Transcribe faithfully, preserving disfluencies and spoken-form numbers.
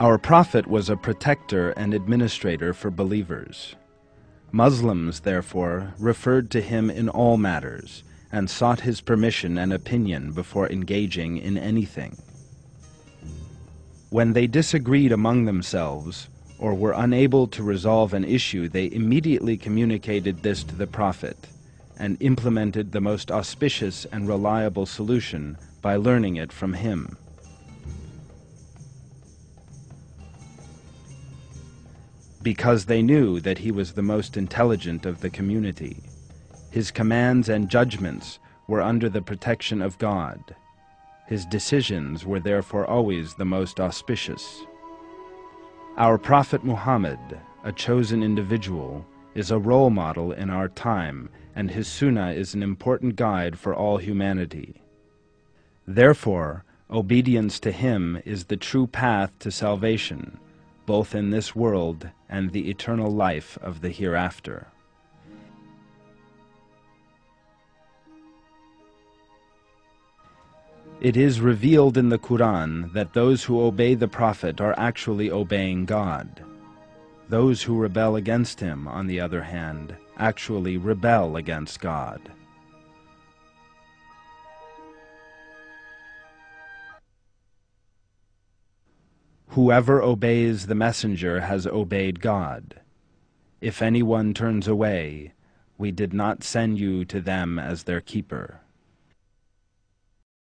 Our Prophet was a protector and administrator for believers. Muslims, therefore, referred to him in all matters and sought his permission and opinion before engaging in anything. When they disagreed among themselves or were unable to resolve an issue, they immediately communicated this to the Prophet and implemented the most auspicious and reliable solution by learning it from him. Because they knew that he was the most intelligent of the community, his commands and judgments were under the protection of God. His decisions were therefore always the most auspicious. Our Prophet Muhammad, a chosen individual, is a role model in our time, and his sunnah is an important guide for all humanity. Therefore, obedience to him is the true path to salvation, both in this world and the eternal life of the hereafter. It is revealed in the Quran that those who obey the Prophet are actually obeying God. Those who rebel against him, on the other hand, actually rebel against God. Whoever obeys the Messenger has obeyed God. If anyone turns away, we did not send you to them as their keeper.